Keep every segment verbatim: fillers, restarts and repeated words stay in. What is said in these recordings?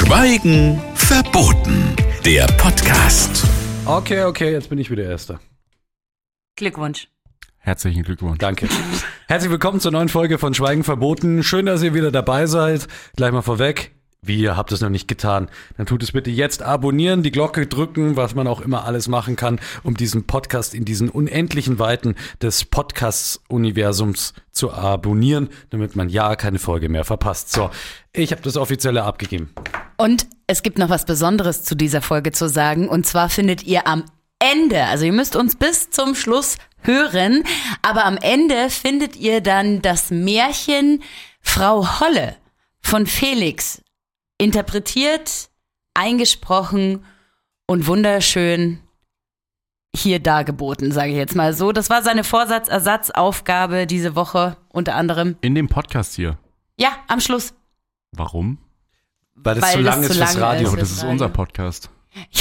Schweigen verboten. Der Podcast. Okay, okay, jetzt bin ich wieder Erster. Glückwunsch. Herzlichen Glückwunsch. Danke. Herzlich willkommen zur neuen Folge von Schweigen verboten. Schön, dass ihr wieder dabei seid. Gleich mal vorweg. Wie, ihr habt es noch nicht getan, dann tut es bitte jetzt abonnieren, die Glocke drücken, was man auch immer alles machen kann, um diesen Podcast in diesen unendlichen Weiten des Podcasts-Universums zu abonnieren, damit man ja keine Folge mehr verpasst. So, ich habe das Offizielle abgegeben. Und es gibt noch was Besonderes zu dieser Folge zu sagen, und zwar findet ihr am Ende, also ihr müsst uns bis zum Schluss hören, aber am Ende findet ihr dann das Märchen Frau Holle von Felix. Interpretiert, eingesprochen und wunderschön hier dargeboten, sage ich jetzt mal so. Das war seine Vorsatzersatzaufgabe diese Woche unter anderem. In dem Podcast hier. Ja, am Schluss. Warum? Weil das Weil zu das lang zu ist fürs lang Radio. ist. Aber das ist unser Podcast.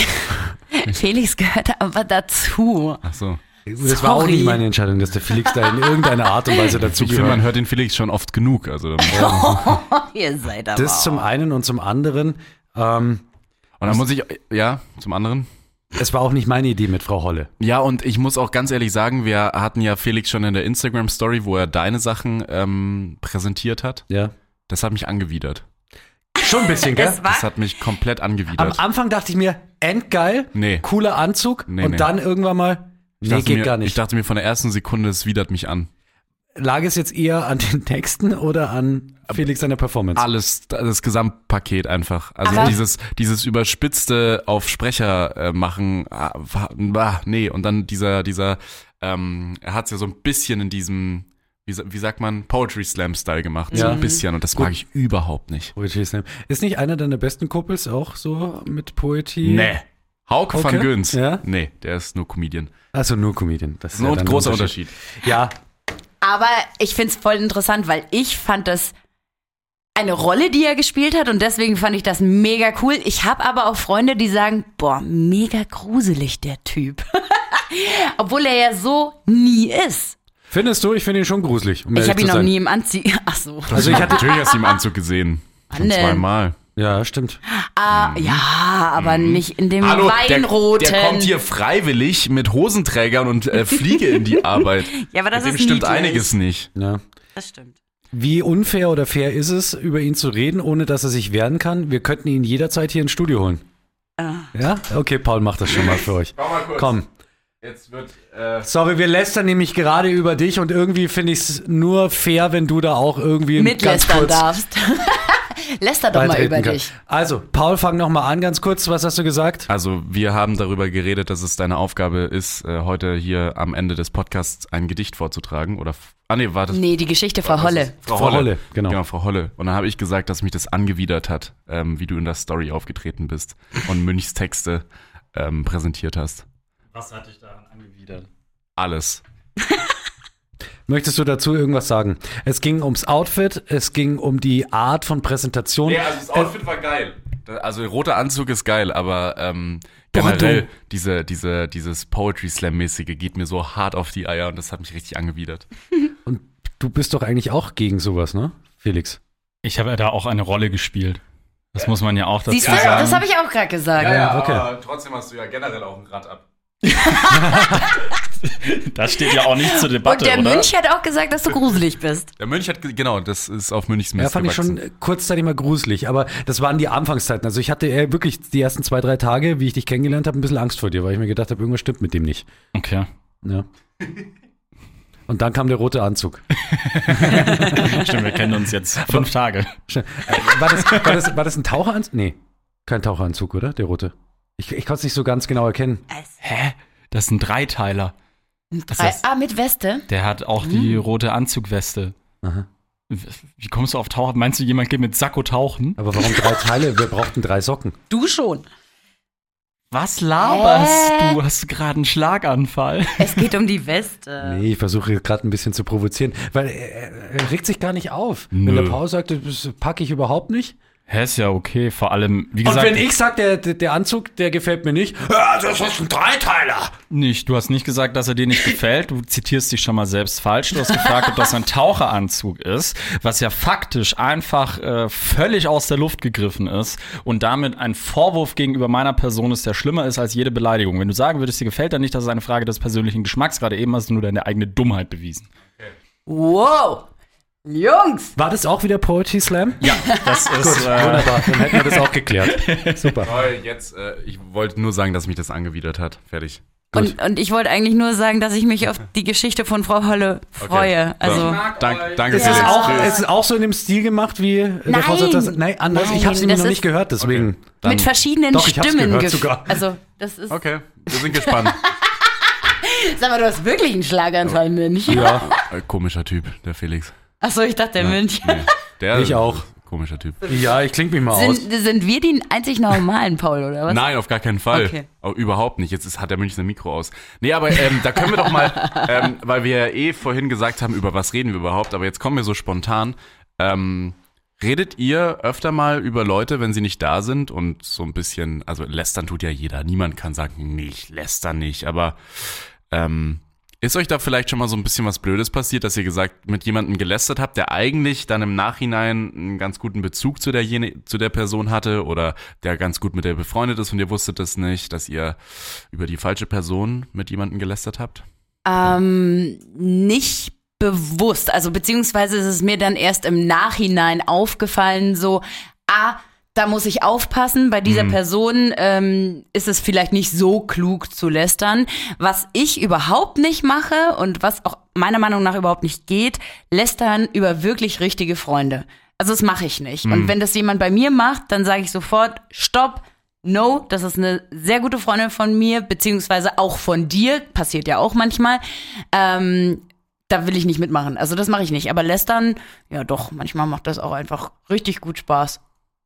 Felix gehört aber dazu. Ach so. Das war auch Sorry. nicht meine Entscheidung, dass der Felix da in irgendeiner Art und Weise dazu Ich finde, man gehört. hört den Felix schon oft genug. Also, und Ihr seid aber Das zum einen und zum anderen, ähm, dann muss ich, ja, zum anderen. es war auch nicht meine Idee mit Frau Holle. Ja, und ich muss auch ganz ehrlich sagen, wir hatten ja Felix schon in der Instagram-Story, wo er deine Sachen ähm, präsentiert hat. Ja. Das hat mich angewidert. Schon ein bisschen, gell? Es war Das hat mich komplett Am angewidert. Anfang dachte ich mir, endgeil, Nee. cooler Anzug Nee, und nee. dann irgendwann mal, Ich nee, dachte geht mir, gar nicht. Ich dachte mir von der ersten Sekunde, es widert mich an. Lag es jetzt eher an den Texten oder an Felix seiner Performance? Alles, das Gesamtpaket einfach. Also Aber- dieses, dieses überspitzte auf Sprecher äh, machen, ah, war- ah, nee, und dann dieser, dieser, ähm, er hat es ja so ein bisschen in diesem, wie, sa- wie sagt man, Poetry Slam Style gemacht, so Ja. ein bisschen, und das Gut. mag ich überhaupt nicht. Poetry Slam. Ist nicht einer deiner besten Kumpels auch so mit Poetry? Nee. Hauke Okay. van Göns. Ja. Nee, der ist nur Comedian. Also nur Comedian. Das ist Nur ja ein dann großer Unterschied. Ja, Aber ich find's voll interessant, weil ich fand das eine Rolle, die er gespielt hat, und deswegen fand ich das mega cool. Ich habe aber auch Freunde, die sagen, boah, mega gruselig der Typ. Obwohl er ja so nie ist. findest du? Ich finde ihn schon gruselig. Um Ich ehrlich habe ihn zu noch sein. nie im Anziehen. Ach so. Also ich hatte, Natürlich hast du ihn im Anzug gesehen. Schon Wann denn? zweimal. ja, stimmt. Ah, ja, aber nicht in dem der, Weinroten. der kommt hier freiwillig mit Hosenträgern und äh, Fliege in die Arbeit. Ja, aber das Mit dem ist stimmt niedlich. einiges nicht. Ja. Das stimmt. Wie unfair oder fair ist es, über ihn zu reden, ohne dass er sich wehren kann? Wir könnten ihn jederzeit hier ins Studio holen. Ah. Ja? Okay, Paul macht das schon mal für euch. Komm mal kurz. Komm. Jetzt wird, äh, Sorry, wir lästern nämlich gerade über dich und irgendwie finde ich es nur fair, wenn du da auch irgendwie ganz Mitlästern kurz darfst. Läster doch mal beitreten über kannst. dich. Also, Paul, fang noch mal an, ganz kurz. Was hast du gesagt? also wir haben darüber geredet, dass es deine Aufgabe ist, äh, heute hier am Ende des Podcasts ein Gedicht vorzutragen. Oder, f- ah nee, warte. Nee, die Geschichte Frau Holle. Frau, Frau Holle. Holle, genau. Genau, Frau Holle. Und dann habe ich gesagt, dass mich das angewidert hat, ähm, wie du in der Story aufgetreten bist und Münchs Texte ähm, präsentiert hast. Was hat dich daran angewidert? Alles. Möchtest du dazu irgendwas sagen? Es ging ums Outfit, es ging um die Art von Präsentation. also das Outfit war geil. Also roter Anzug ist geil, aber ähm, Boah, generell du. diese, diese, dieses Poetry Slam-mäßige geht mir so hart auf die Eier, und das hat mich richtig angewidert. Und du bist doch eigentlich auch gegen sowas, ne, Felix? Ich habe ja da auch eine Rolle gespielt. Das muss man ja auch dazu Siehst du, sagen. das habe ich auch gerade gesagt. ja, okay. aber trotzdem hast du ja generell auch ein Rad ab. Das steht ja auch nicht zur Debatte, Und der oder? Mönch hat auch gesagt, dass du gruselig bist. Der Mönch hat, ge- genau, das ist auf Münchs Ja, Mist fand ich schon gewachsen. äh, kurzzeitig mal gruselig, aber das waren die Anfangszeiten. Also ich hatte äh, wirklich die ersten zwei, drei Tage, wie ich dich kennengelernt habe, ein bisschen Angst vor dir, weil ich mir gedacht habe, irgendwas stimmt mit dem nicht. Okay. Ja. Und dann kam der rote Anzug. Stimmt, wir kennen uns jetzt fünf Tage. Schnell. Äh, war, das, war, das, war das ein Taucheranzug? Nee, kein Taucheranzug, oder? Der rote. Ich, ich konnte es nicht so ganz genau erkennen. Hä? Das ist ein Dreiteiler. Drei, ah, mit Weste? Der hat auch die rote Anzugweste. Aha. Wie kommst du auf Tauchen? Meinst du, jemand geht mit Sakko tauchen? Aber warum drei Teile? Wir brauchten drei Socken. Du schon. Was laberst Hä? du? Hast du gerade einen Schlaganfall? Es geht um die Weste. Nee, ich versuche gerade ein bisschen zu provozieren, weil er, er regt sich gar nicht auf. Nö. Wenn der Paul sagt, das packe ich überhaupt nicht. Hä, ist ja okay, vor allem, wie Und gesagt, wenn ich sag, der, der der Anzug, der gefällt mir nicht, ja, das ist ein Dreiteiler. nicht, du hast nicht gesagt, dass er dir nicht gefällt, du zitierst dich schon mal selbst falsch, du hast gefragt, ob das ein Taucheranzug ist, was ja faktisch einfach äh, völlig aus der Luft gegriffen ist und damit ein Vorwurf gegenüber meiner Person ist, der schlimmer ist als jede Beleidigung. Wenn du sagen würdest, dir gefällt er nicht, das ist eine Frage des persönlichen Geschmacks, gerade eben hast du nur deine eigene Dummheit bewiesen. Wow. Jungs! War das auch wieder Poetry Slam? Ja, das ist, Gut, äh, wunderbar. Dann hätten wir das auch geklärt. Super. Toll, jetzt, äh, ich wollte nur sagen, dass mich das angewidert hat. Fertig. Und, und ich wollte eigentlich nur sagen, dass ich mich auf die Geschichte von Frau Holle freue. Okay. Also, Dank, danke, Ist es Felix. auch, Tschüss. ist es auch so in dem Stil gemacht wie der Nein. Vorsatz? Nein, anders. Nein, ich habe es nämlich das noch ist- nicht gehört, deswegen. Okay. Dann- mit verschiedenen Doch, ich hab's Stimmen. gehört ge- sogar. Also, das ist. Okay, wir sind gespannt. Sag mal, du hast wirklich einen Schlaganfall, Münch. Ja, Äh, komischer Typ, der Felix. Achso, ich dachte, der Münch. Nee, der Ich auch. Komischer Typ. ja, ich kling mich mal aus. Sind, sind wir die einzig normalen, Paul, oder was? Nein, auf gar keinen Fall. Okay. Oh, überhaupt nicht. Jetzt ist, hat der Münch sein Mikro aus. Nee, aber ähm, da können wir doch mal, ähm, weil wir ja eh vorhin gesagt haben, über was reden wir überhaupt, aber jetzt kommen wir so spontan. Ähm, redet ihr öfter mal über Leute, wenn sie nicht da sind und so ein bisschen, also lästern tut ja jeder. Niemand kann sagen, nee, ich läster nicht, aber ähm, ist euch da vielleicht schon mal so ein bisschen was Blödes passiert, dass ihr gesagt mit jemandem gelästert habt, der eigentlich dann im Nachhinein einen ganz guten Bezug zu der, zu der Person hatte oder der ganz gut mit der befreundet ist und ihr wusstet das nicht, dass ihr über die falsche Person mit jemandem gelästert habt? Ähm, nicht bewusst. Also, beziehungsweise ist es mir dann erst im Nachhinein aufgefallen, so, ah, da muss ich aufpassen, bei dieser Mhm. Person ähm, ist es vielleicht nicht so klug zu lästern. Was ich überhaupt nicht mache und was auch meiner Meinung nach überhaupt nicht geht, lästern über wirklich richtige Freunde. Also das mache ich nicht. Und wenn das jemand bei mir macht, dann sage ich sofort, stopp, no, das ist eine sehr gute Freundin von mir, beziehungsweise auch von dir, passiert ja auch manchmal. Ähm, da will ich nicht mitmachen. Also das mache ich nicht. Aber lästern, ja doch, manchmal macht das auch einfach richtig gut Spaß.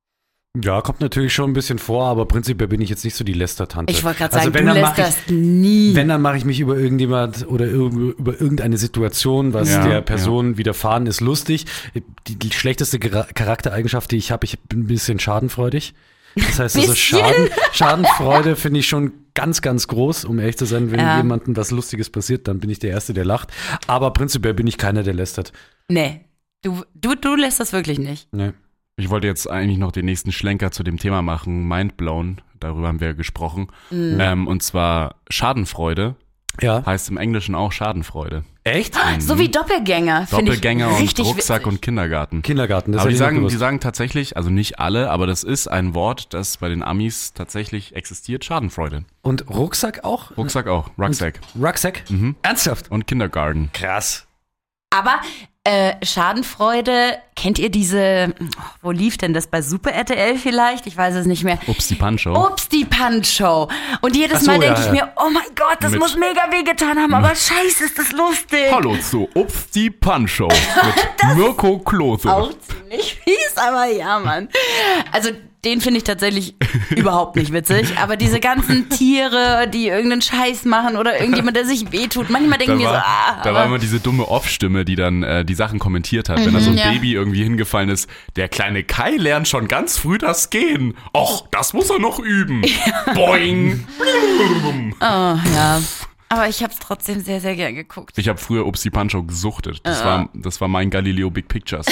Ja, kommt natürlich schon ein bisschen vor, aber prinzipiell bin ich jetzt nicht so die Lästertante. Ich wollte gerade Also sagen, wenn, du dann mach lästerst nie. Wenn, dann mache ich mich über irgendjemand oder über, über irgendeine Situation, was Ja, der Person widerfahren ist, lustig. Die, die schlechteste Ger- Charaktereigenschaft, die ich habe, ich bin ein bisschen schadenfreudig. Das heißt, also Bisschen? Schaden, Schadenfreude finde ich schon ganz, ganz groß, um ehrlich zu sein. Wenn Ja. jemandem was Lustiges passiert, dann bin ich der Erste, der lacht. Aber prinzipiell bin ich keiner, der lästert. Nee, du, du, du lästerst wirklich nicht. Nee. Ich wollte jetzt eigentlich noch den nächsten Schlenker zu dem Thema machen, Mindblown, darüber haben wir gesprochen. Ähm, und zwar Schadenfreude Ja. heißt im Englischen auch Schadenfreude. Echt? So wie Doppelgänger, finde ich Doppelgänger und richtig Rucksack witzig. und Kindergarten. Kindergarten, das aber hätte die ich noch sagen, die gewusst. sagen tatsächlich, also nicht alle, aber das ist ein Wort, das bei den Amis tatsächlich existiert, Schadenfreude. Und Rucksack auch? Rucksack auch, Rucksack Rucksack? Mhm. Ernsthaft? und Kindergarten. Krass. Aber äh, Schadenfreude, kennt ihr diese, oh, wo lief denn das, bei Super R T L vielleicht? Ich weiß es nicht mehr. Ups, die Pancho. Ups, die Punch-Show. Und jedes Ach so, Mal ja, denke ich ja. mir, oh mein Gott, das Mit- muss mega wehgetan haben, aber scheiße, ist das lustig. Hallo zu Ups, die Pancho mit Mirko Klose. Auch ziemlich fies, aber ja, Mann. Also den finde ich tatsächlich überhaupt nicht witzig. Aber diese ganzen Tiere, die irgendeinen Scheiß machen oder irgendjemand, der sich wehtut, manchmal denke Da ich mir so, war, ah, da war aber immer diese dumme Off-Stimme, die dann äh, die Sachen kommentiert hat. Wenn da so ein ja. Baby irgendwie hingefallen ist, der kleine Kai lernt schon ganz früh das Gehen. Och, das muss er noch üben. Boing. oh, ja. Aber ich habe es trotzdem sehr, sehr gern geguckt. Ich habe früher Ups, die Pancho gesuchtet. Das, Ja. war, das war mein Galileo Big Pictures.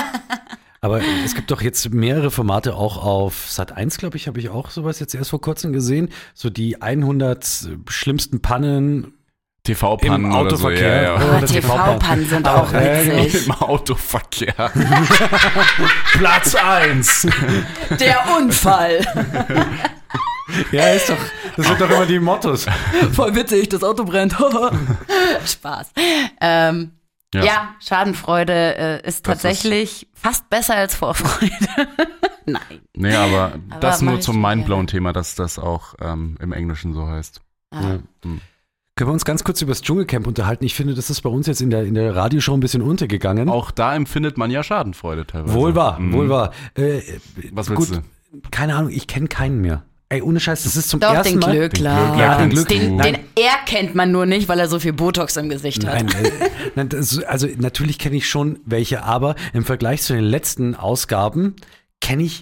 Aber es gibt doch jetzt mehrere Formate auch auf Sat eins, glaube ich, habe ich auch sowas jetzt erst vor kurzem gesehen. So die hundert schlimmsten Pannen T V-Pannen im oder so. Autoverkehr. Ja, ja. Aber Oder T V-Pannen sind auch äh, witzig. Im Autoverkehr. Platz eins. Der Unfall. Ja, ist doch, das sind doch immer die Mottos. Voll witzig, das Auto brennt. Spaß. Ähm, ja. Ja. Schadenfreude äh, ist Das tatsächlich fast besser als Vorfreude. Nein. Nee, aber, Aber das mach nur ich zum schon Mindblown-Thema, dass das auch ähm, im Englischen so heißt. Ah. Ja. Können wir uns ganz kurz über das Dschungelcamp unterhalten? Ich finde, das ist bei uns jetzt in der, in der Radioshow ein bisschen untergegangen. Auch da empfindet man ja Schadenfreude teilweise. Wohl wahr, Mhm. wohl wahr. Äh, Was willst gut, du? keine Ahnung, ich kenne keinen mehr. Ey, ohne Scheiß, das ist zum Doch, ersten den Mal. Glückler. Den Glückler Ja, den kennst Glück- du. Den, Nein. den er kennt man nur nicht, weil er so viel Botox im Gesicht hat. Nein, äh, nein das, also natürlich kenne ich schon welche, aber im Vergleich zu den letzten Ausgaben kenne ich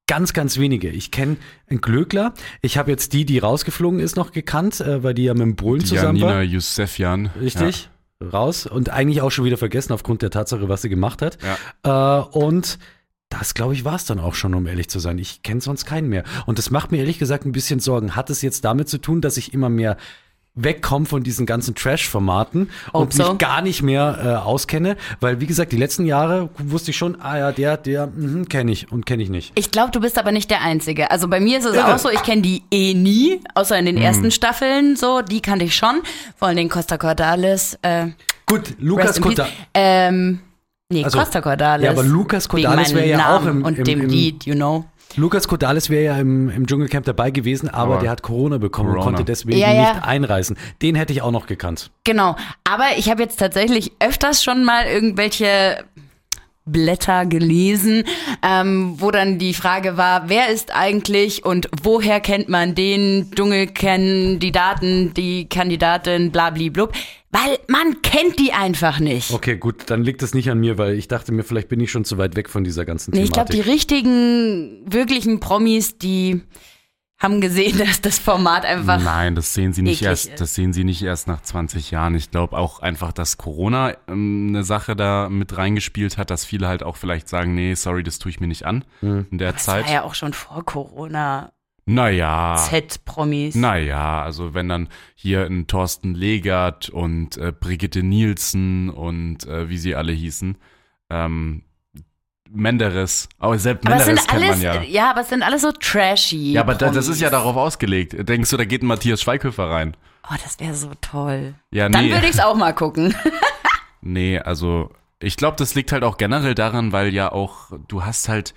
ganz, ganz wenige. Ich kenne einen Glöckler. Ich habe jetzt die, die rausgeflogen ist, noch gekannt, äh, weil die ja mit dem Bullen Die zusammen Janina war. Youssefjan. Richtig. Raus. Und eigentlich auch schon wieder vergessen aufgrund der Tatsache, was sie gemacht hat. Ja. Äh, und das, glaube ich, war es dann auch schon, um ehrlich zu sein. Ich kenne sonst keinen mehr. Und das macht mir ehrlich gesagt ein bisschen Sorgen. Hat es jetzt damit zu tun, dass ich immer mehr wegkomme von diesen ganzen Trash-Formaten und so. mich gar nicht mehr äh, auskenne? Weil, wie gesagt, die letzten Jahre wusste ich schon, ah ja, der, der, mhm, kenne ich und kenne ich nicht. Ich glaube, du bist aber nicht der Einzige. Also bei mir ist es Irre. auch so, ich kenne die eh nie, außer in den ersten Staffeln so, die kannte ich schon. Vor allem den Costa Cordalis. Äh, Gut, Lukas Rest in Peace. Cordalis. Ähm, nee, Also, Costa Cordalis. ja, aber Lukas Cordalis wegen meinem wäre ja auch Namen im- und im- dem im- Lied, you know. Lukas Cordalis wäre ja im, im Dschungelcamp dabei gewesen, aber, Aber der hat Corona bekommen Corona. und konnte deswegen Ja, ja. nicht einreisen. Den hätte ich auch noch gekannt. Genau. Aber ich habe jetzt tatsächlich öfters schon mal irgendwelche Blätter gelesen, ähm, wo dann die Frage war, wer ist eigentlich und woher kennt man den Dschungelkandidaten, die Kandidatin, blabliblub, weil man kennt die einfach nicht. Okay, gut, dann liegt es nicht an mir, weil ich dachte mir, vielleicht bin ich schon zu weit weg von dieser ganzen Nee, ich glaube, Thematik. die richtigen, wirklichen Promis, die haben gesehen, dass das Format einfach Nein, das sehen sie nicht eklig erst, ist. das sehen sie nicht erst nach zwanzig Jahren. Ich glaube auch einfach, dass Corona ähm, eine Sache da mit reingespielt hat, dass viele halt auch vielleicht sagen, nee, sorry, das tue ich mir nicht an in der das Zeit. war ja auch schon vor Corona Naja. Z-Promis. Naja, also wenn dann hier ein Thorsten Legert und äh, Brigitte Nielsen und äh, wie sie alle hießen, ähm, Menderes, aber selbst Aber es Menderes sind kennt alles, man ja. ja, aber es sind alles so trashy. Ja, aber da, das Promis. ist ja darauf ausgelegt. Denkst du, da geht ein Matthias Schweighöfer rein? Oh, das wäre so toll. Ja, Dann nee. würde ich es auch mal gucken. Nee, also ich glaube, das liegt halt auch generell daran, weil ja auch, du hast halt,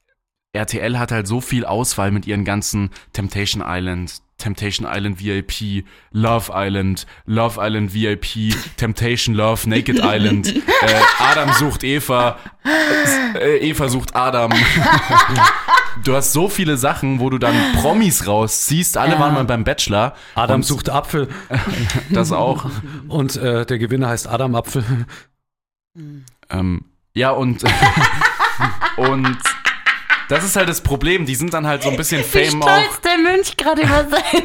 R T L hat halt so viel Auswahl mit ihren ganzen Temptation Island, Temptation Island V I P, Love Island, Love Island V I P, Temptation Love, Naked Island, äh, Adam sucht Eva, äh, Eva sucht Adam. Du hast so viele Sachen, wo du dann Promis rausziehst. Alle Ja. waren mal beim Bachelor. Adam Und sucht Apfel das auch. und äh, der Gewinner heißt Adam Apfel. Ähm, ja, und, und das ist halt das Problem. Die sind dann halt so ein bisschen Wie Fame auch. stolz der Mönch gerade über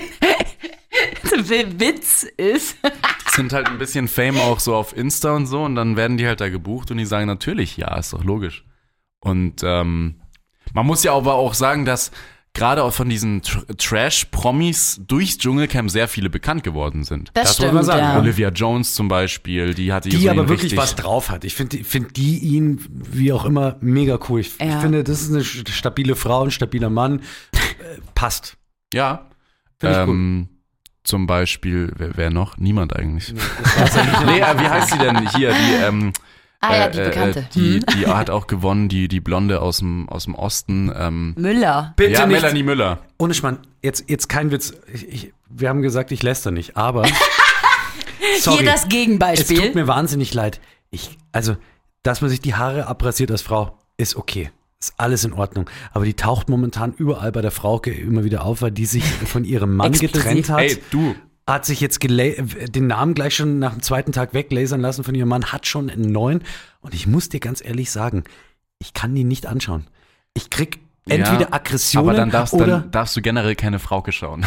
seinen Witz ist. Sind halt ein bisschen Fame auch so auf Insta und so. Und dann werden die halt da gebucht und die sagen natürlich, ja, ist doch logisch. Und ähm, man muss ja aber auch sagen, dass gerade auch von diesen Tr- Trash-Promis durchs Dschungelcamp sehr viele bekannt geworden sind. Das, Das muss stimmt, man sagen. ja. Olivia Jones zum Beispiel, die hatte Die so aber einen wirklich richtig, was drauf hat. Ich finde find die ihn, wie auch immer, mega cool. Ich, ich Ja. finde, das ist eine st- stabile Frau, ein stabiler Mann. Äh, passt. Ja. Finde ich Ähm, zum Beispiel, wer, wer noch? Niemand eigentlich. Nee, äh, wie heißt sie denn hier? Die, ähm, Ah ja, äh, die äh, Bekannte. Die, Hm. die hat auch gewonnen, die, die Blonde aus dem, aus dem Osten. Ähm, Müller. Bitte ja, nicht. Melanie Müller. Ohne Schmarrn, jetzt, jetzt kein Witz. Ich, ich, wir haben gesagt, ich läster nicht, aber. sorry, Hier das es Gegenbeispiel. tut mir wahnsinnig leid. Ich, also, dass man sich die Haare abrasiert als Frau, ist okay. Ist alles in Ordnung. Aber die taucht momentan überall bei der Frauke immer wieder auf, weil die sich von ihrem Mann Explosiv. getrennt hat. Ey, du. Hat sich jetzt gela- den Namen gleich schon nach dem zweiten Tag weglasern lassen von ihrem Mann, hat schon einen neuen. Und ich muss dir ganz ehrlich sagen, ich kann die nicht anschauen. Ich krieg entweder Ja, Aggressionen Aber dann darfst, oder. dann darfst du generell keine Frauke schauen.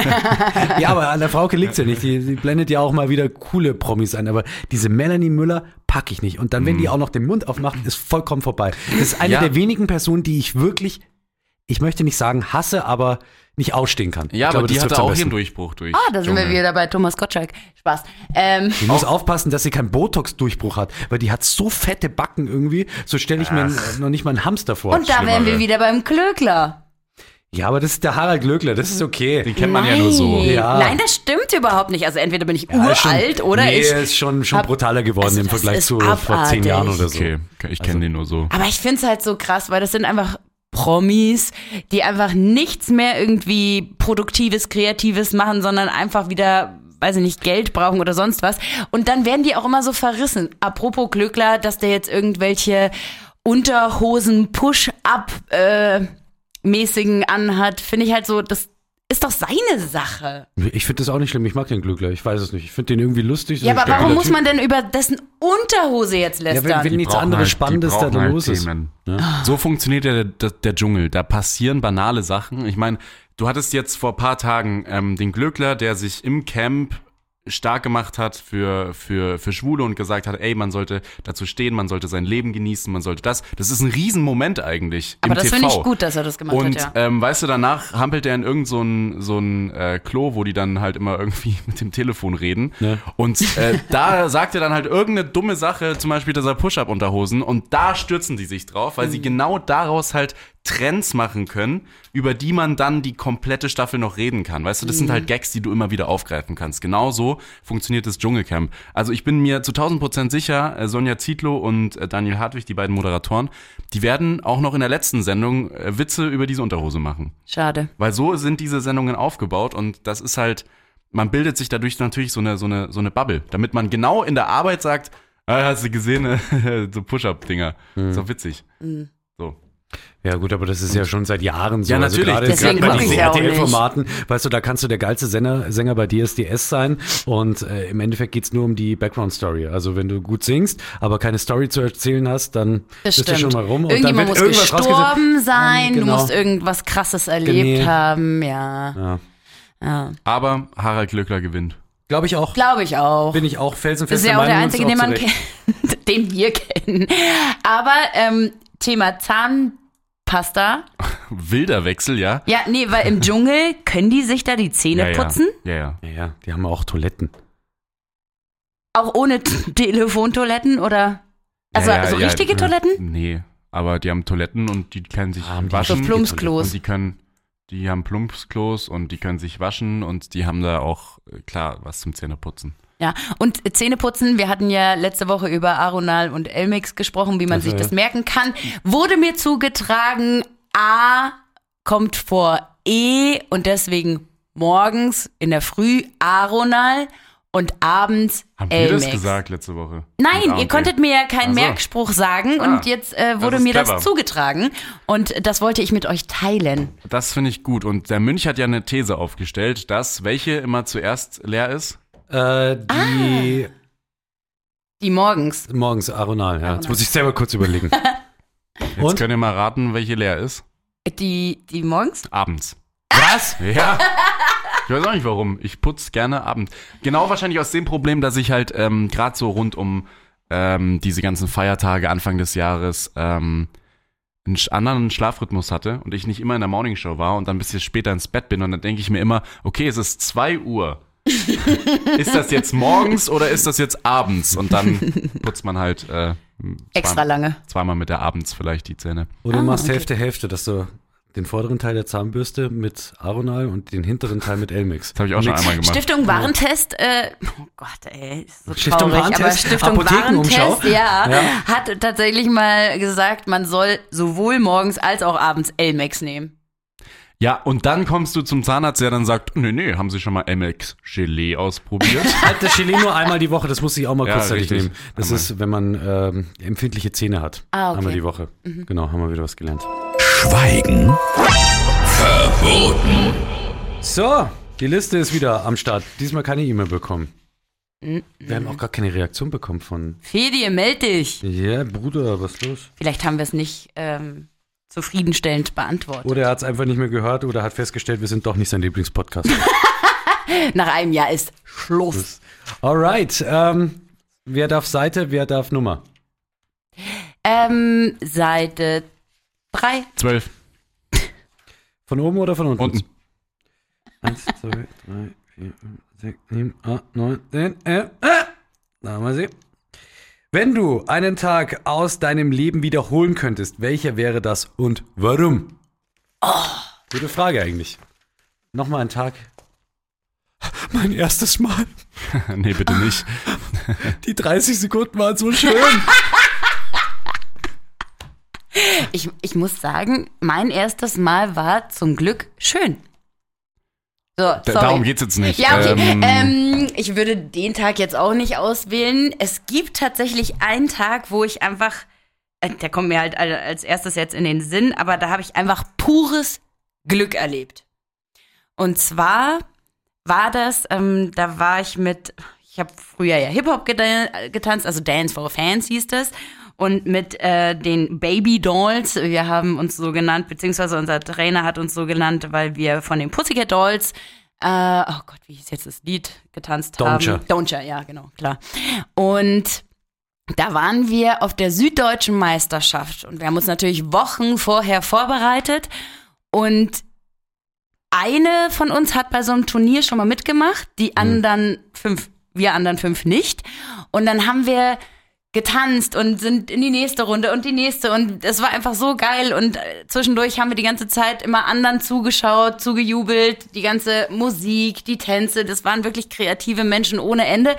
Ja, aber an der Frauke liegt's ja nicht. Die, die blendet ja auch mal wieder coole Promis ein. Aber diese Melanie Müller packe ich nicht. Und dann, wenn die auch noch den Mund aufmacht, ist vollkommen vorbei. Das ist eine Ja. der wenigen Personen, die ich wirklich, ich möchte nicht sagen hasse, aber nicht ausstehen kann. Ja, ich glaube, aber die das hatte trifft's am auch besten. ihren Durchbruch durch. Ah, da sind wir Dschungel. wieder bei Thomas Gottschalk. Spaß. Ähm, Die muss aufpassen, dass sie keinen Botox-Durchbruch hat, weil die hat so fette Backen irgendwie, so stelle ich mir n- noch nicht mal einen Hamster vor. und da wären wir Schlimmere. wieder beim Klöckler. Ja, aber das ist der Harald Glöckler, das ist okay. Den kennt man ja nur so. Nein. Ja. Nein, das stimmt überhaupt nicht. Also entweder bin ich Ja, ist schon- uralt oder nee, ich. ist schon, schon hab- brutaler geworden also im das Vergleich ist zu vor zehn abartig. Jahren oder so. Okay, ich kenne den nur so. Aber ich finde es halt so krass, weil das sind einfach Promis, die einfach nichts mehr irgendwie Produktives, Kreatives machen, sondern einfach wieder, weiß ich nicht, Geld brauchen oder sonst was. Und dann werden die auch immer so verrissen. Apropos Glöckler, dass der jetzt irgendwelche Unterhosen Push-Up äh, mäßigen anhat, finde ich halt so, das ist doch seine Sache. Ich finde das auch nicht schlimm. Ich mag den Glückler. Ich weiß es nicht. Ich finde den irgendwie lustig. Ja, So ein aber warum stabiler muss Typ. man denn über dessen Unterhose jetzt Ja, lästern? wenn, wenn nichts brauchen anderes halt- Spannendes die da brauchen halt los ist. Themen. Ja. So funktioniert ja der, der Dschungel. Da passieren banale Sachen. Ich meine, du hattest jetzt vor ein paar Tagen ähm, den Glöckler, der sich im Camp stark gemacht hat für, für, für Schwule und gesagt hat, ey, man sollte dazu stehen, man sollte sein Leben genießen, man sollte das. Das ist ein Riesenmoment eigentlich aber im das T V. finde ich gut, dass er das gemacht Und hat, ja. ähm, weißt du, danach hampelt er in irgend so ein, so ein äh, Klo, wo die dann halt immer irgendwie mit dem Telefon reden. Ja. Und äh, da sagt er dann halt irgendeine dumme Sache, zum Beispiel, dass er Push-Up-Unterhosen. Und da stürzen die sich drauf, weil sie genau daraus halt Trends machen können, über die man dann die komplette Staffel noch reden kann. Weißt du, das sind halt Gags, die du immer wieder aufgreifen kannst. Genauso funktioniert das Dschungelcamp. Also ich bin mir zu tausend Prozent sicher, äh, Sonja Zietlow und äh, Daniel Hartwig, die beiden Moderatoren, die werden auch noch in der letzten Sendung äh, Witze über diese Unterhose machen. Schade. Weil so sind diese Sendungen aufgebaut und das ist halt, man bildet sich dadurch natürlich so eine, so eine, so eine Bubble, damit man genau in der Arbeit sagt, ah, hast du gesehen, so Push-Up-Dinger. Ist doch witzig. So. Ja gut, aber das ist ja schon seit Jahren so. Ja, Also natürlich. gerade Deswegen gerade bei guck diesen ich ja auch R T L-Formaten, weißt du, da kannst du der geilste Sänger, Sänger bei D S D S sein und äh, im Endeffekt geht's nur um die Background-Story. Also wenn du gut singst, aber keine Story zu erzählen hast, dann Das bist du stimmt. schon mal rum. Und dann Irgendjemand wird muss irgendwas rausgesucht. gestorben sein, Genau. du musst irgendwas Krasses erlebt Genäht. haben, ja. Ja. ja. Aber Harald Glöckler gewinnt. Glaube ich auch. Glaube ich auch. Bin ich auch Das felsenfest ist ja der auch der Meinung, einzige, und den auch man zu Recht. kennt, den wir kennen. Aber ähm, Thema Zahnpasta. Wilder Wechsel, ja? Ja, nee, weil im Dschungel können die sich da die Zähne ja, putzen. Ja, ja. Ja, ja, die haben auch Toiletten. Auch ohne T- Telefontoiletten oder? Also ja, ja, so ja, richtige ja. Toiletten? Nee, aber die haben Toiletten und die können sich Haben die waschen. So Plumpsklos. Und die können, die haben Plumpsklos und die können sich waschen und die haben da auch, äh, klar, was zum Zähneputzen. Ja, und Zähneputzen, wir hatten ja letzte Woche über Aronal und Elmix gesprochen, wie man Also, sich das ja. merken kann. Wurde mir zugetragen, A kommt vor E und deswegen morgens in der Früh Aronal und abends Haben wir Elmix. das gesagt letzte Woche? Nein, Mit A ihr und konntet E? mir ja keinen Ach so. Merkspruch sagen Ah, und jetzt äh, wurde das ist mir clever. das zugetragen und das wollte ich mit euch teilen. Das finde ich gut. Und der Münch hat ja eine These aufgestellt, dass welche immer zuerst leer ist? Äh, die Die morgens. morgens Aronal, ja. Jetzt Aronal. muss ich selber kurz überlegen. Jetzt Und? könnt ihr mal raten, welche leer ist. Die, die morgens? Abends. Was? Ja. Ich weiß auch nicht warum. Ich putze gerne abends. Genau wahrscheinlich aus dem Problem, dass ich halt ähm, gerade so rund um ähm, diese ganzen Feiertage Anfang des Jahres ähm, einen sch- anderen Schlafrhythmus hatte und ich nicht immer in der Morningshow war und dann ein bisschen später ins Bett bin und dann denke ich mir immer, okay, es ist zwei Uhr. Ist das jetzt morgens oder ist das jetzt abends? Und dann putzt man halt äh, Extra zwei, lange. zweimal mit der abends vielleicht die Zähne. Oder du Ah, machst okay. Hälfte, Hälfte, dass du den vorderen Teil der Zahnbürste mit Aronal und den hinteren Teil mit Elmix. Das habe ich auch schon einmal gemacht. Stiftung Warentest, äh, oh Gott, ey, ist so Stiftung traurig, aber Warentest? Stiftung Apothekenumschau? Warentest, ja, Ja. hat tatsächlich mal gesagt, man soll sowohl morgens als auch abends Elmex nehmen. Ja, und dann kommst du zum Zahnarzt, der dann sagt, nee, nee, haben Sie schon mal Elmex Gelee ausprobiert? Halt das Gelee nur einmal die Woche, das muss ich auch mal Ja, kurzzeitig richtig. nehmen. Das Einmal. ist, wenn man ähm, empfindliche Zähne hat. Ah, okay. Einmal die Woche. Genau, haben wir wieder was gelernt. Schweigen verboten. So, die Liste ist wieder am Start. Diesmal keine E-Mail bekommen. Wir haben auch gar keine Reaktion bekommen von. Fedi, meld dich. Ja, Bruder, was ist los? Vielleicht haben wir es nicht ähm, zufriedenstellend beantwortet. Oder er hat es einfach nicht mehr gehört oder hat festgestellt, wir sind doch nicht sein Lieblingspodcast. Nach einem Jahr ist Schluss. Alright, ähm, wer darf Seite, wer darf Nummer? Ähm, Seite drei. Zwölf. Von oben oder von unten? Unten. Eins, zwei, drei, vier, fünf, sechs, sieben, acht, neun, zehn, elf, äh, da haben wir sie. Wenn du einen Tag aus deinem Leben wiederholen könntest, welcher wäre das und warum? Oh. Gute Frage eigentlich. Nochmal ein Tag. Mein erstes Mal. Nee, bitte nicht. Die dreißig Sekunden waren so schön. Ich, ich muss sagen, mein erstes Mal war zum Glück schön. So, Da, sorry. darum geht's jetzt nicht. Ja, okay. Ähm, Ähm, ich würde den Tag jetzt auch nicht auswählen. Es gibt tatsächlich einen Tag, wo ich einfach, äh, der kommt mir halt als erstes jetzt in den Sinn, aber da habe ich einfach pures Glück erlebt. Und zwar war das, ähm, da war ich mit, ich habe früher ja Hip-Hop geda- getanzt, also Dance for Fans hieß das. Und mit äh, den Baby Dolls, wir haben uns so genannt, beziehungsweise unser Trainer hat uns so genannt, weil wir von den Pussycat Dolls, äh, oh Gott, wie hieß jetzt das Lied, getanzt Don't haben. Don't ya, ja, genau, klar. Und da waren wir auf der Süddeutschen Meisterschaft und wir haben uns natürlich Wochen vorher vorbereitet und eine von uns hat bei so einem Turnier schon mal mitgemacht, die anderen fünf, wir anderen fünf nicht. Und dann haben wir getanzt und sind in die nächste Runde und die nächste und es war einfach so geil und zwischendurch haben wir die ganze Zeit immer anderen zugeschaut, zugejubelt, die ganze Musik, die Tänze, das waren wirklich kreative Menschen ohne Ende.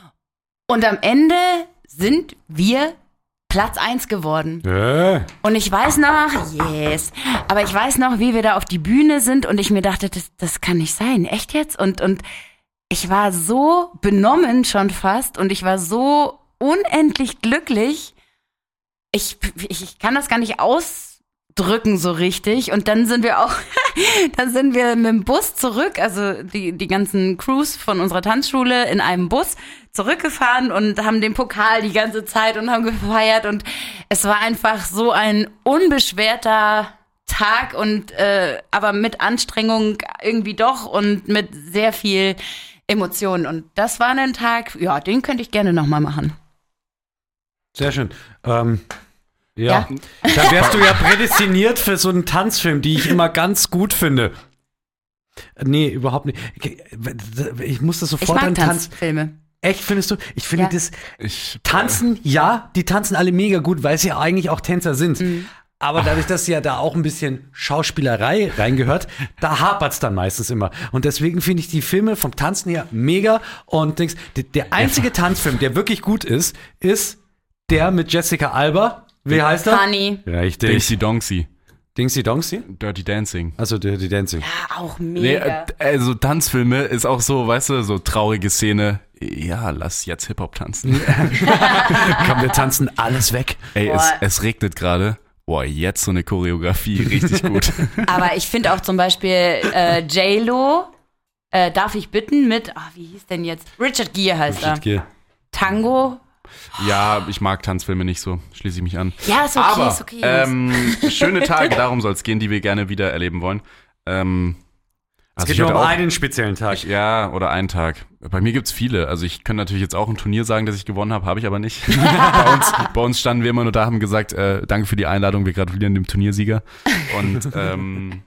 Und am Ende sind wir Platz eins geworden. Äh. Und ich weiß noch, yes, aber ich weiß noch, wie wir da auf die Bühne sind und ich mir dachte, das, das kann nicht sein, echt jetzt? Und, und ich war so benommen schon fast und ich war so unendlich glücklich. Ich, ich kann das gar nicht ausdrücken so richtig. Und dann sind wir auch, dann sind wir mit dem Bus zurück, also die, die ganzen Crews von unserer Tanzschule in einem Bus zurückgefahren und haben den Pokal die ganze Zeit und haben gefeiert. Und es war einfach so ein unbeschwerter Tag und äh, aber mit Anstrengung irgendwie doch und mit sehr viel Emotionen. Und das war ein Tag, ja, den könnte ich gerne nochmal machen. Sehr schön. Ähm, ja. Ja. Da wärst du ja prädestiniert für so einen Tanzfilm, die ich immer ganz gut finde. Nee, überhaupt nicht. Ich muss das Ich sofort mag an Tanz. Tanzfilme. Echt, findest du? Ich finde Ja. das Ich, Tanzen, ja, die tanzen alle mega gut, weil sie ja eigentlich auch Tänzer sind. Mhm. Aber dadurch, dass ja da auch ein bisschen Schauspielerei reingehört, da hapert's dann meistens immer. Und deswegen finde ich die Filme vom Tanzen her mega. Und denkst, der, der einzige Tanzfilm, der wirklich gut ist, ist der mit Jessica Alba. Wie heißt er? Honey. Richtig. Daisy Donksy, Dingsy Dongsy? Dirty Dancing. Also die, die Dancing. Ja, auch Nee, mega. äh, also Tanzfilme ist auch so, weißt du, so traurige Szene. Ja, lass jetzt Hip-Hop tanzen. Komm, wir tanzen alles weg. Ey, es, Boah. es regnet gerade. Boah, jetzt so eine Choreografie, richtig gut. Aber ich finde auch zum Beispiel äh, J-Lo, äh, darf ich bitten, mit, ah, wie hieß denn jetzt? Richard Gere heißt er. Geh. Tango. Ja, ich mag Tanzfilme nicht so, schließe ich mich an. Ja, ist okay, Aber ist okay. ähm, schöne Tage, darum soll es gehen, die wir gerne wieder erleben wollen. Ähm, Es also geht ich nur um hatte auch- einen speziellen Tag. Ja, oder einen Tag. Bei mir gibt's viele. Also ich könnte natürlich jetzt auch ein Turnier sagen, dass ich gewonnen habe, habe ich aber nicht. bei, uns, bei uns standen wir immer nur da, haben gesagt, äh, danke für die Einladung, wir gratulieren dem Turniersieger. Und ähm,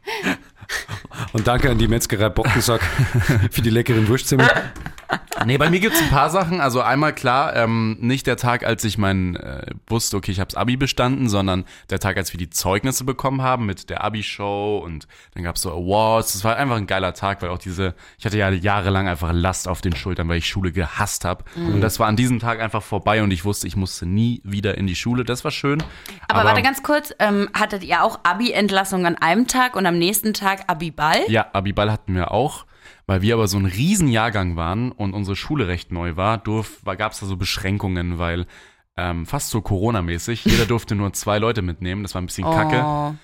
Und danke an die Metzgerei Bockensack für die leckeren Wurstzimmer. nee, bei mir gibt's ein paar Sachen. Also einmal klar, ähm, nicht der Tag, als ich mein äh, wusste, okay, ich hab's Abi bestanden, sondern der Tag, als wir die Zeugnisse bekommen haben mit der Abi-Show und dann gab's so Awards. Das war einfach ein geiler Tag, weil auch diese, ich hatte ja jahrelang einfach Last auf den Schultern, weil ich Schule gehasst habe. Und das war an diesem Tag einfach vorbei und ich wusste, ich musste nie wieder in die Schule. Das war schön. Aber, warte ganz kurz, ähm, hattet ihr auch Abi-Entlassung an einem Tag und am nächsten Tag Abi-Ball? Ja, Abiball hatten wir auch, weil wir aber so ein Riesenjahrgang waren und unsere Schule recht neu war, durf, war gab es da so Beschränkungen, weil ähm, fast so Corona-mäßig, jeder durfte nur zwei Leute mitnehmen, das war ein bisschen kacke. Oh.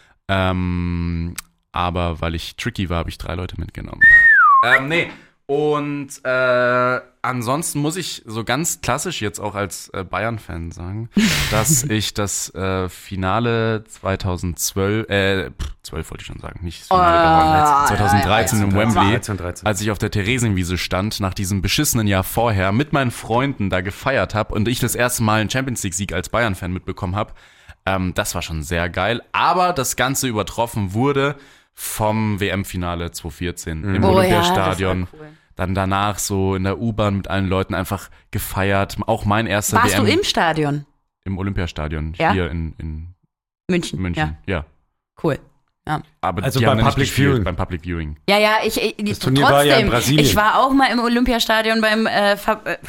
Ähm, aber weil ich tricky war, habe ich drei Leute mitgenommen. ähm, nee. Und äh, ansonsten muss ich so ganz klassisch jetzt auch als äh, Bayern-Fan sagen, dass ich das äh, Finale zweitausendzwölf, äh, pff, zwölf wollte ich schon sagen, nicht das Finale Oh, gewonnen, zweitausenddreizehn im Wembley, dreizehn, dreizehn. als ich auf der Theresienwiese stand, nach diesem beschissenen Jahr vorher, mit meinen Freunden da gefeiert habe und ich das erste Mal einen Champions-League-Sieg als Bayern-Fan mitbekommen habe. Ähm, das war schon sehr geil, aber das Ganze übertroffen wurde vom W M-Finale zweitausendvierzehn im Oh ja, Olympiastadion. das war cool. Dann danach so in der U-Bahn mit allen Leuten einfach gefeiert. Auch mein erster Warst W M du im Stadion? im Olympiastadion Ja? hier in, in München. München. Ja, Ja. cool. Ja. Aber Also die beim haben da nicht Public gespielt, Viewing. beim Public Viewing. Ja, ja, ich, ich Das trotzdem, Turnier war ja in Brasilien. ich war auch mal im Olympiastadion beim äh, Fa- äh,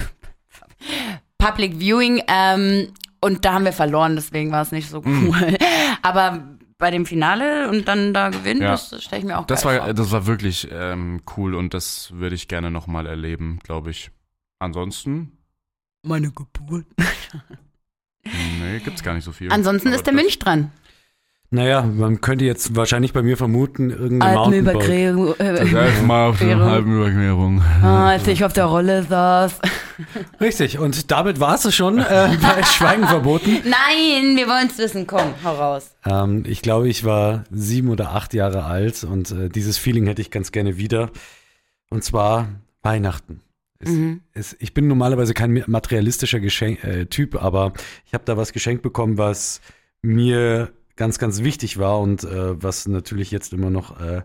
Public Viewing ähm, und da haben wir verloren, deswegen war es nicht so Mm. cool. Aber bei dem Finale und dann da gewinnen, Ja. das stelle ich mir auch Das geil war, vor. das war wirklich ähm, cool und das würde ich gerne nochmal erleben, glaube ich. Ansonsten, Meine Geburt. nee, gibt's gar nicht so viel. Ansonsten Aber ist der das- Münch dran. Naja, man könnte jetzt wahrscheinlich bei mir vermuten, irgendeine Mountainbike. Alpenüberquerung. Selbst mal auf eine Alpenüberquerung. Ah, als ich auf der Rolle saß. Richtig, und damit war es schon äh, bei Schweigen verboten. Nein, wir wollen es wissen. Komm, hau raus. Ähm, ich glaube, ich war sieben oder acht Jahre alt und äh, dieses Feeling hätte ich ganz gerne wieder. Und zwar Weihnachten. Es, Mhm. es, ich bin normalerweise kein materialistischer Geschenk, äh, Typ, aber ich habe da was geschenkt bekommen, was mir ganz, ganz wichtig war und äh, was natürlich jetzt immer noch äh,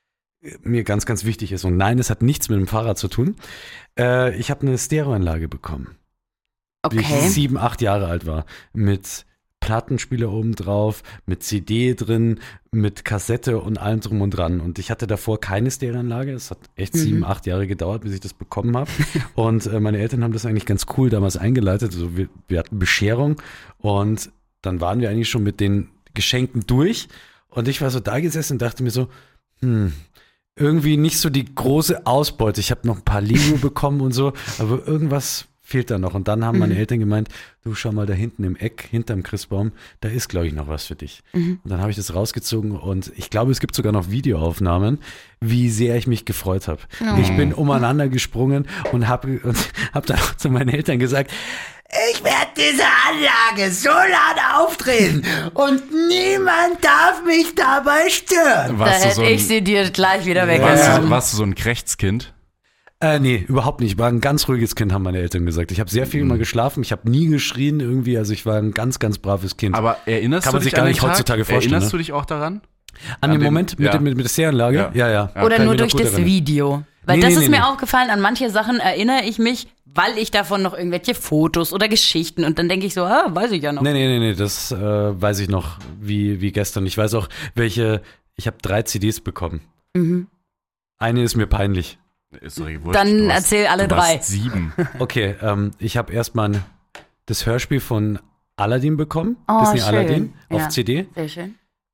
mir ganz, ganz wichtig ist. Und nein, es hat nichts mit dem Fahrrad zu tun. Äh, ich habe eine Stereoanlage bekommen, wie ich Okay. sieben, acht Jahre alt war, mit Plattenspieler oben drauf, mit C D drin, mit Kassette und allem drum und dran. Und ich hatte davor keine Stereoanlage. Es hat echt Mhm. sieben, acht Jahre gedauert, bis ich das bekommen habe. Und äh, meine Eltern haben das eigentlich ganz cool damals eingeleitet. Also wir, wir hatten Bescherung und dann waren wir eigentlich schon mit den Geschenken durch. Und ich war so da gesessen und dachte mir so, hm, irgendwie nicht so die große Ausbeute. Ich habe noch ein paar Lego bekommen und so, aber irgendwas fehlt da noch. Und dann haben meine Mhm. Eltern gemeint, du schau mal da hinten im Eck, hinterm Christbaum, da ist, glaube ich, noch was für dich. Mhm. Und dann habe ich das rausgezogen und ich glaube, es gibt sogar noch Videoaufnahmen, wie sehr ich mich gefreut habe. Oh. Ich bin umeinander gesprungen und habe und hab dann auch zu meinen Eltern gesagt, ich werde diese Anlage so laut aufdrehen und niemand darf mich dabei stören. Da Warst du hätte so ein, ich sie dir gleich wieder warst, weggenommen. du, warst du so ein Krechtskind? Äh, nee, überhaupt nicht. Ich war ein ganz ruhiges Kind, haben meine Eltern gesagt. Ich habe sehr viel immer geschlafen. Ich habe nie geschrien irgendwie. Also ich war ein ganz, ganz braves Kind. Aber erinnerst Kann du man dich sich gar an nicht den Tag? heutzutage vorstellen, Erinnerst ne? du dich auch daran? An an dem den- Moment mit, ja. dem, mit, mit der Stereoanlage? Ja. Ja, ja. Ja. Oder Kann ich nur mich noch durch gut das erinnern. Video. Weil Nee, das nee, ist nee, mir nee. aufgefallen, an manche Sachen erinnere ich mich, weil ich davon noch irgendwelche Fotos oder Geschichten und dann denke ich so, ah, weiß ich ja noch. Nee, nee, nee, nee, das äh, weiß ich noch wie, wie gestern. Ich weiß auch, welche, ich habe drei C Ds bekommen. Mhm. Eine ist mir peinlich. Ist doch wurscht. Dann Du warst- erzähl alle du warst drei. sieben. Okay, ähm, ich habe erstmal das Hörspiel von Aladdin bekommen. Oh, Disney schön. Aladdin auf Ja. C D. Sehr schön.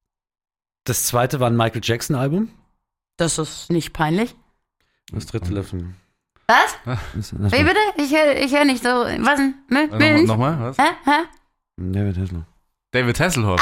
Das zweite war ein Michael Jackson Album. Das ist nicht peinlich. Das dritte Löffel. Was? Das, das Wie bitte? Ich höre ich hör nicht so. Was denn? Mö- Äh, Milch? Nochmal, was? Hä? Hä? David Hasselhoff. David Hasselhoff.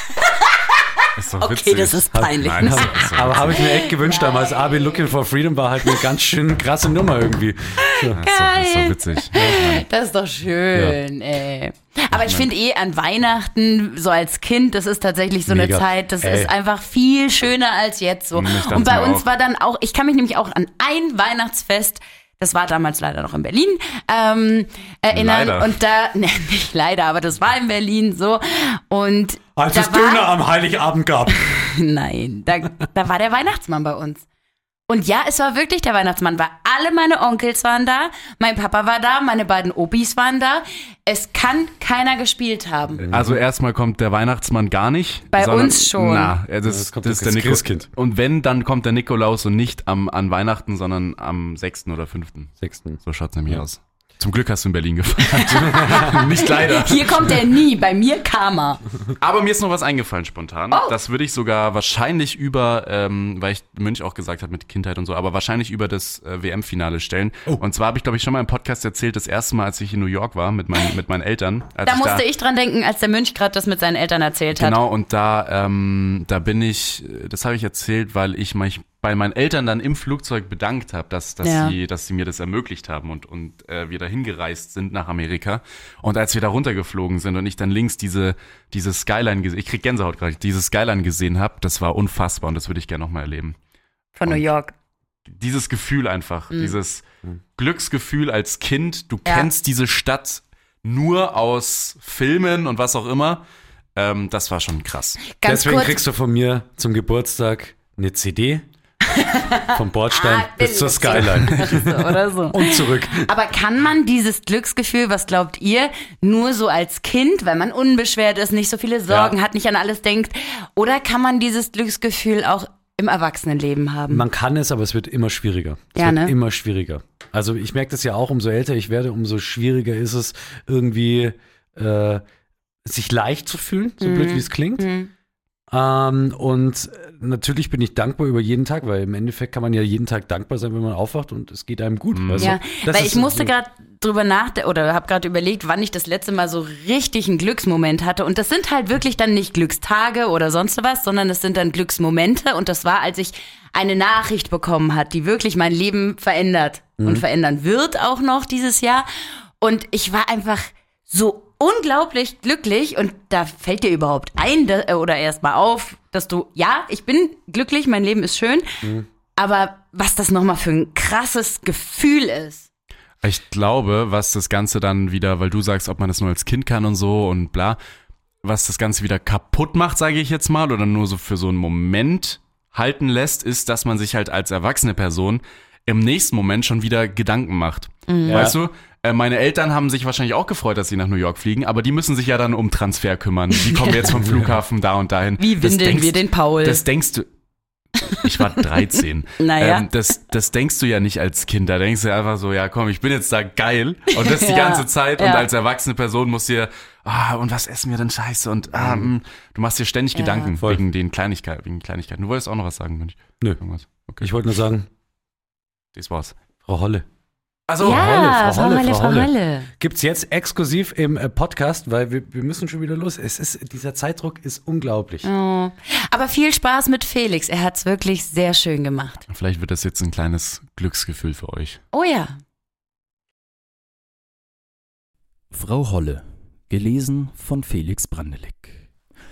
Ist doch Okay, witzig. das ist peinlich. Nein, das ist, ist doch Aber habe ich mir echt gewünscht damals. I've been looking for freedom war halt eine ganz schön krasse Nummer irgendwie. So. Das ist doch, ist doch witzig. Ja, Das ist doch schön, ey. Aber ich finde eh an Weihnachten, so als Kind, das ist tatsächlich so Mega. eine Zeit, das Ey. ist einfach viel schöner als jetzt so. Ich dachte Und bei mir uns auch. war dann auch, ich kann mich nämlich auch an ein Weihnachtsfest, das war damals leider noch in Berlin, ähm, erinnern. Leider. Und da, ne, nicht leider, aber das war in Berlin so. Und Als da es Döner war, am Heiligabend gab. nein, da, da war der Weihnachtsmann bei uns. Und ja, es war wirklich der Weihnachtsmann, weil alle meine Onkels waren da, mein Papa war da, meine beiden Opis waren da. Es kann keiner gespielt haben. Also erstmal kommt der Weihnachtsmann gar nicht. Bei sondern, uns schon. Na, ja, das, das kommt das ist das der Nikolaus. Christkind. Und wenn, dann kommt der Nikolaus und nicht am, an Weihnachten, sondern am sechsten oder fünften. Sechsten. So schaut's nämlich aus. Zum Glück hast du in Berlin gefeiert. Nicht leider. Hier kommt er nie, bei mir kam er. Aber mir ist noch was eingefallen spontan. Oh. Das würde ich sogar wahrscheinlich über, ähm, weil ich Münch auch gesagt habe mit Kindheit und so, aber wahrscheinlich über das äh, W M-Finale stellen. Und zwar habe ich, glaube ich, schon mal im Podcast erzählt, das erste Mal, als ich in New York war mit, mein, mit meinen Eltern. Als Da ich musste ich dran denken, als der Mönch gerade das mit seinen Eltern erzählt hat. Genau, und da, ähm, da bin ich, das habe ich erzählt, weil ich mich bei meinen Eltern dann im Flugzeug bedankt habe, dass, dass, Ja. sie, dass sie mir das ermöglicht haben und, und äh, wir da hingereist sind nach Amerika. Und als wir da runtergeflogen sind und ich dann links diese, diese Skyline gesehen, ich krieg Gänsehaut gerade, diese Skyline gesehen habe, das war unfassbar und das würde ich gerne nochmal erleben. Von New York. Dieses Gefühl einfach, Mhm. dieses Glücksgefühl als Kind, du Ja. kennst diese Stadt nur aus Filmen und was auch immer, ähm, das war schon krass. Ganz Deswegen kurz. kriegst du von mir zum Geburtstag eine C D vom Bordstein Ah, bis zur billig. Skyline Oder so. und zurück. Aber kann man dieses Glücksgefühl, was glaubt ihr, nur so als Kind, weil man unbeschwert ist, nicht so viele Sorgen Ja. hat, nicht an alles denkt, oder kann man dieses Glücksgefühl auch im Erwachsenenleben haben? Man kann es, aber es wird immer schwieriger. Es Ja, wird ne? immer schwieriger. Also ich merke das ja auch, umso älter ich werde, umso schwieriger ist es irgendwie äh, sich leicht zu fühlen, so blöd wie es klingt. Mhm. Ähm, und natürlich bin ich dankbar über jeden Tag, weil im Endeffekt kann man ja jeden Tag dankbar sein, wenn man aufwacht und es geht einem gut. Weißt du? Ja, Das weil ist ich musste so- gerade drüber nachdenken oder habe gerade überlegt, wann ich das letzte Mal so richtig einen Glücksmoment hatte. Und das sind halt wirklich dann nicht Glückstage oder sonst was, sondern es sind dann Glücksmomente. Und das war, als ich eine Nachricht bekommen hat, die wirklich mein Leben verändert Mhm. und verändern wird auch noch dieses Jahr. Und ich war einfach so unglaublich glücklich und da fällt dir überhaupt ein da, oder erst mal auf, dass du, ja, ich bin glücklich, mein Leben ist schön, Mhm. aber was das nochmal für ein krasses Gefühl ist. Ich glaube, was das Ganze dann wieder, weil du sagst, ob man das nur als Kind kann und so und bla, was das Ganze wieder kaputt macht, sage ich jetzt mal, oder nur so für so einen Moment halten lässt, ist, dass man sich halt als erwachsene Person im nächsten Moment schon wieder Gedanken macht. Mhm. Weißt du? Äh, Meine Eltern haben sich wahrscheinlich auch gefreut, dass sie nach New York fliegen, aber die müssen sich ja dann um Transfer kümmern. Wie kommen wir jetzt vom Flughafen da und dahin? Wie Das windeln denkst- wir den Paul? Das denkst du. Ich war dreizehn. Naja. Ähm, das, das denkst du ja nicht als Kind. Da denkst du einfach so, ja komm, ich bin jetzt da geil. Und das die Ja, ganze Zeit. Und ja. als erwachsene Person musst du dir, ah, und was essen wir denn Scheiße? Und ah, mh, du machst dir ständig Gedanken Voll. wegen den Kleinigkeiten, wegen Kleinigkeiten. Du wolltest auch noch was sagen, Mensch. Nö. Irgendwas. Okay. Ich wollte nur sagen, Das war's. Frau Holle. Also, ja, Frau Holle, Frau Holle, Frau Holle. Holle. Gibt's jetzt exklusiv im äh, Podcast, weil wir, wir müssen schon wieder los. Es ist, dieser Zeitdruck ist unglaublich. Oh. Aber viel Spaß mit Felix. Er hat's wirklich sehr schön gemacht. vielleicht wird das jetzt ein kleines Glücksgefühl für euch. Oh ja. Frau Holle, gelesen von Felix Brandelig.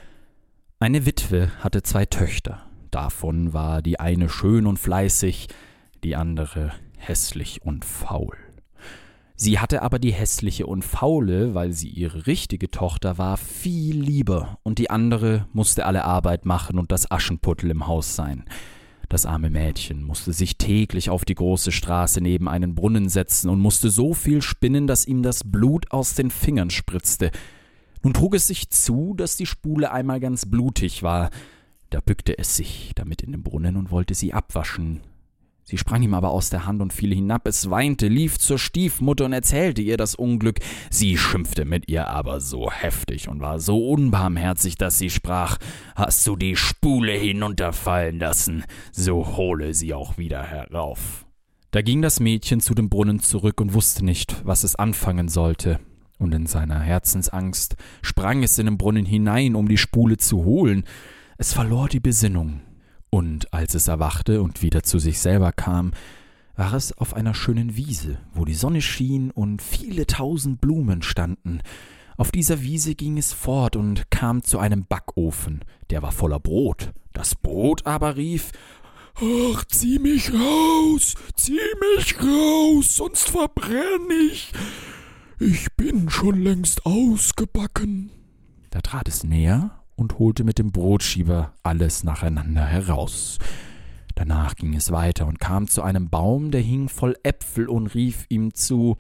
Eine Witwe hatte zwei Töchter. Davon war die eine schön und fleißig, die andere hässlich und faul. Sie hatte aber die hässliche und faule, weil sie ihre richtige Tochter war, viel lieber, und die andere musste alle Arbeit machen und das Aschenputtel im Haus sein. Das arme Mädchen musste sich täglich auf die große Straße neben einen Brunnen setzen und musste so viel spinnen, dass ihm das Blut aus den Fingern spritzte. Nun trug es sich zu, dass die Spule einmal ganz blutig war. Da bückte es sich damit in den Brunnen und wollte sie abwaschen. Sie sprang ihm aber aus der Hand und fiel hinab. Es weinte, lief zur Stiefmutter und erzählte ihr das Unglück. Sie schimpfte mit ihr aber so heftig und war so unbarmherzig, dass sie sprach: »Hast du die Spule hinunterfallen lassen, so hole sie auch wieder herauf.« Da ging das Mädchen zu dem Brunnen zurück und wusste nicht, was es anfangen sollte. Und in seiner Herzensangst sprang es in den Brunnen hinein, um die Spule zu holen. Es verlor die Besinnung. Und als es erwachte und wieder zu sich selber kam, war es auf einer schönen Wiese, wo die Sonne schien und viele tausend Blumen standen. Auf dieser Wiese ging es fort und kam zu einem Backofen, der war voller Brot. Das Brot aber rief: »Ach, zieh mich raus, zieh mich raus, sonst verbrenn ich. Ich bin schon längst ausgebacken.« Da trat es näher und holte mit dem Brotschieber alles nacheinander heraus. Danach ging es weiter und kam zu einem Baum, der hing voll Äpfel, und rief ihm zu: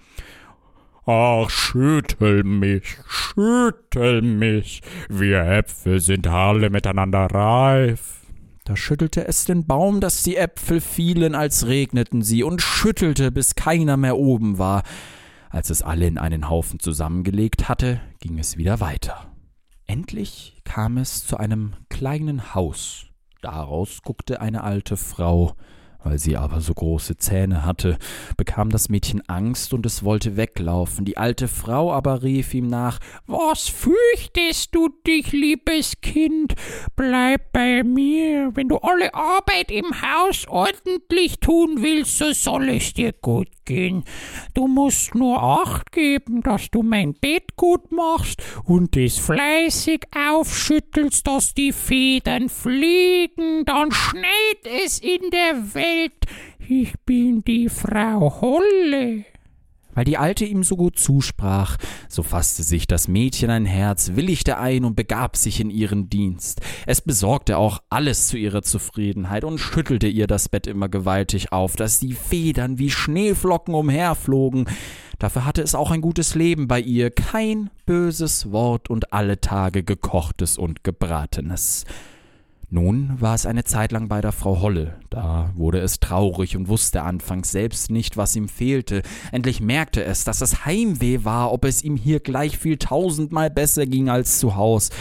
»Ach, schüttel mich, schüttel mich, wir Äpfel sind alle miteinander reif.« Da schüttelte es den Baum, dass die Äpfel fielen, als regneten sie, und schüttelte, bis keiner mehr oben war. Als es alle in einen Haufen zusammengelegt hatte, ging es wieder weiter. Endlich kam es zu einem kleinen Haus. Daraus guckte eine alte Frau. Weil sie aber so große Zähne hatte, bekam das Mädchen Angst und es wollte weglaufen. Die alte Frau aber rief ihm nach: »Was fürchtest du dich, liebes Kind? Bleib bei mir. Wenn du alle Arbeit im Haus ordentlich tun willst, so soll es dir gut gehen. Du musst nur Acht geben, dass du mein Bett gut machst und es fleißig aufschüttelst, dass die Federn fliegen. Dann schneit es in der Welt. Ich bin die Frau Holle.« Weil die Alte ihm so gut zusprach, so fasste sich das Mädchen ein Herz, willigte ein und begab sich in ihren Dienst. Es besorgte auch alles zu ihrer Zufriedenheit und schüttelte ihr das Bett immer gewaltig auf, dass die Federn wie Schneeflocken umherflogen. Dafür hatte es auch ein gutes Leben bei ihr, kein böses Wort und alle Tage gekochtes und gebratenes. Nun war es eine Zeit lang bei der Frau Holle. Da wurde es traurig und wusste anfangs selbst nicht, was ihm fehlte. Endlich merkte es, dass es Heimweh war, ob es ihm hier gleich viel tausendmal besser ging als zu Haus.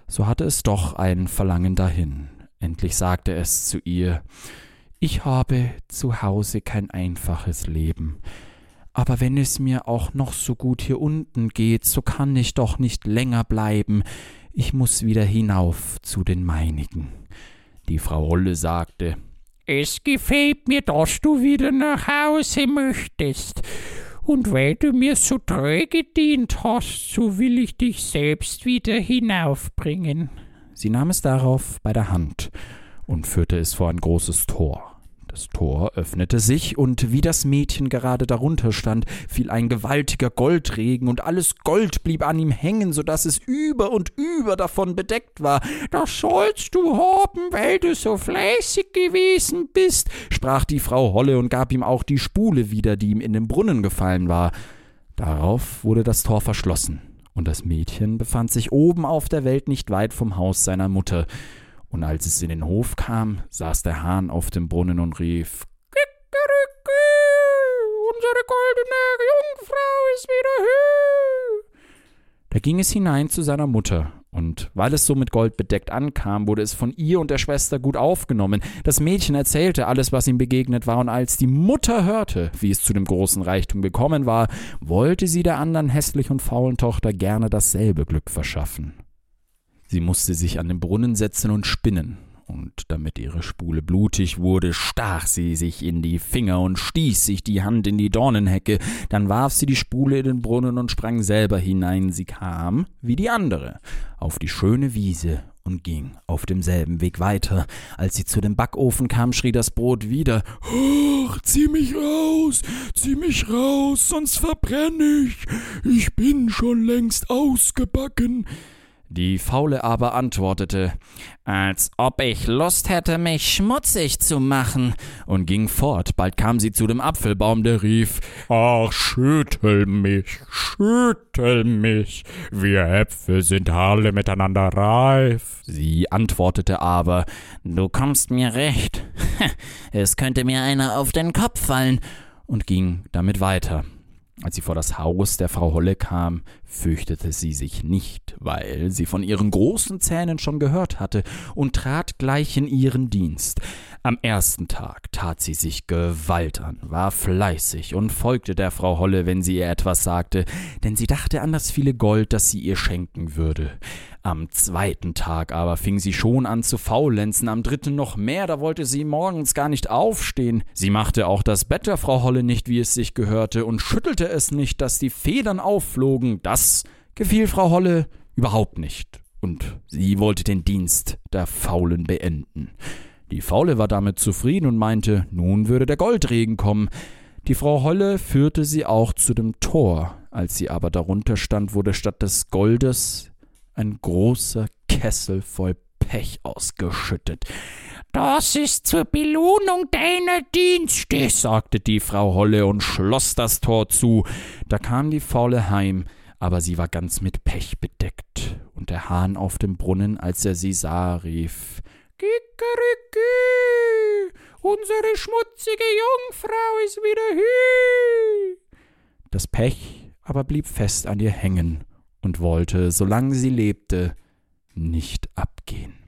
so hatte es doch ein Verlangen dahin. Endlich sagte es zu ihr: »Ich habe zu Hause kein einfaches Leben. Aber wenn es mir auch noch so gut hier unten geht, so kann ich doch nicht länger bleiben. Ich muß wieder hinauf zu den meinigen.« Die Frau Holle sagte: »Es gefällt mir, dass du wieder nach Hause möchtest. Und weil du mir so treu gedient hast, so will ich dich selbst wieder hinaufbringen.« Sie nahm es darauf bei der Hand und führte es vor ein großes Tor. Das Tor öffnete sich, und wie das Mädchen gerade darunter stand, fiel ein gewaltiger Goldregen, und alles Gold blieb an ihm hängen, so daß es über und über davon bedeckt war. »Das sollst du haben, weil du so fleißig gewesen bist«, sprach die Frau Holle und gab ihm auch die Spule wieder, die ihm in den Brunnen gefallen war. Darauf wurde das Tor verschlossen, und das Mädchen befand sich oben auf der Welt nicht weit vom Haus seiner Mutter. Und als es in den Hof kam, saß der Hahn auf dem Brunnen und rief: »Kikeriki, unsere goldene Jungfrau ist wieder hier!« Da ging es hinein zu seiner Mutter, und weil es so mit Gold bedeckt ankam, wurde es von ihr und der Schwester gut aufgenommen. Das Mädchen erzählte alles, was ihm begegnet war, und als die Mutter hörte, wie es zu dem großen Reichtum gekommen war, wollte sie der anderen hässlichen und faulen Tochter gerne dasselbe Glück verschaffen. Sie musste sich an den Brunnen setzen und spinnen, und damit ihre Spule blutig wurde, stach sie sich in die Finger und stieß sich die Hand in die Dornenhecke. Dann warf sie die Spule in den Brunnen und sprang selber hinein. Sie kam, wie die andere, auf die schöne Wiese und ging auf demselben Weg weiter. Als sie zu dem Backofen kam, schrie das Brot wieder: »Ach, zieh mich raus, zieh mich raus, sonst verbrenne ich. Ich bin schon längst ausgebacken.« Die Faule aber antwortete: »Als ob ich Lust hätte, mich schmutzig zu machen«, und ging fort. Bald kam sie zu dem Apfelbaum, der rief: »Ach, schüttel mich, schüttel mich, wir Äpfel sind alle miteinander reif.« Sie antwortete aber: »Du kommst mir recht, es könnte mir einer auf den Kopf fallen«, und ging damit weiter. Als sie vor das Haus der Frau Holle kam, fürchtete sie sich nicht, weil sie von ihren großen Zähnen schon gehört hatte, und trat gleich in ihren Dienst. Am ersten Tag tat sie sich Gewalt an, war fleißig und folgte der Frau Holle, wenn sie ihr etwas sagte, denn sie dachte an das viele Gold, das sie ihr schenken würde. Am zweiten Tag aber fing sie schon an zu faulenzen, am dritten noch mehr, da wollte sie morgens gar nicht aufstehen. Sie machte auch das Bett der Frau Holle nicht, wie es sich gehörte, und schüttelte es nicht, dass die Federn aufflogen. Das gefiel Frau Holle überhaupt nicht, und sie wollte den Dienst der Faulen beenden. Die Faule war damit zufrieden und meinte, nun würde der Goldregen kommen. Die Frau Holle führte sie auch zu dem Tor. Als sie aber darunter stand, wurde statt des Goldes ein großer Kessel voll Pech ausgeschüttet. »Das ist zur Belohnung deiner Dienste«, sagte die Frau Holle und schloss das Tor zu. Da kam die Faule heim, aber sie war ganz mit Pech bedeckt. Und der Hahn auf dem Brunnen, als er sie sah, rief: »Kikeriki, unsere schmutzige Jungfrau ist wieder hier.« Das Pech aber blieb fest an ihr hängen und wollte, solange sie lebte, nicht abgehen.